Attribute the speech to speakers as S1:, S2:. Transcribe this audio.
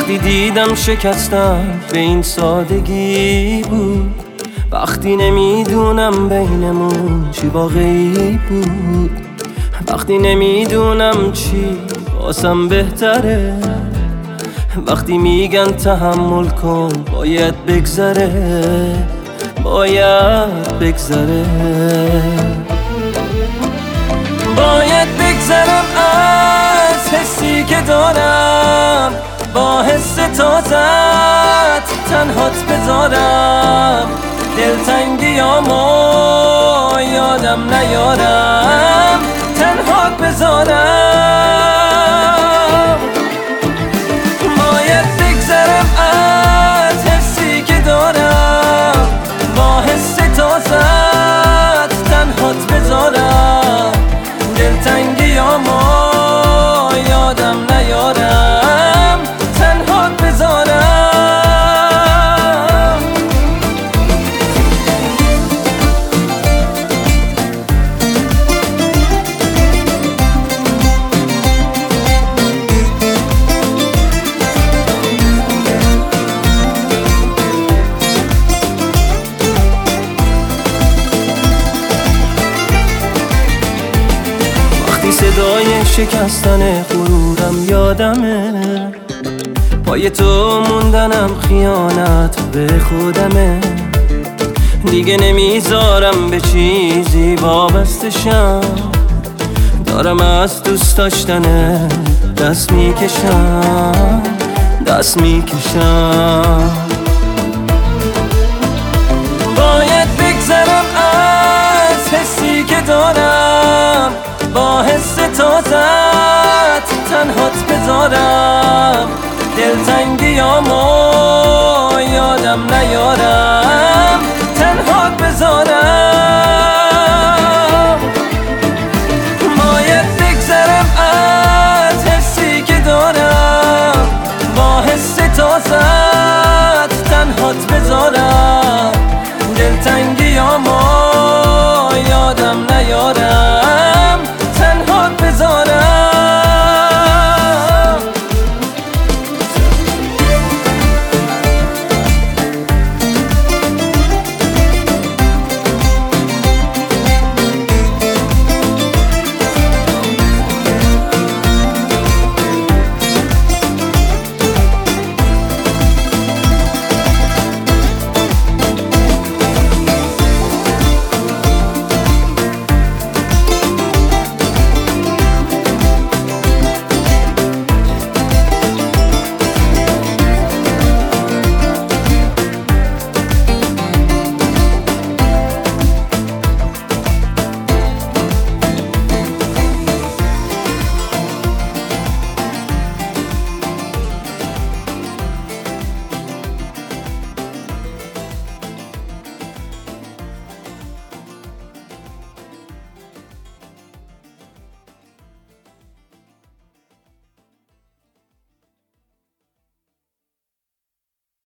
S1: وقتی دیدم شکستم به این سادگی بود، وقتی نمیدونم بینمون چی واقعی بود، وقتی نمیدونم چی واسم بهتره، وقتی میگن تحمل کن باید بگذره، باید بگذره، باید بگذرم از حسی که دارم، با حس تازت تنهات بذارم، دلتنگیامو یادم نیارم، تنهات بذارم، باید بگذرم از حسی که دارم، با حس تازت تنهات بذارم، دلتنگیامو یادم نیارم، تنهات بذارم. صدای شکستن غرورم یادمه، پای تو موندنم خیانت به خودمه، دیگه نمیذارم به چیزی وابسته شم، دارم از دوست داشتن دست میکشم، دست میکشم، باید بگذرم از حسی که دارم، با حس تازت تنهات بذارم، دلتنگیامو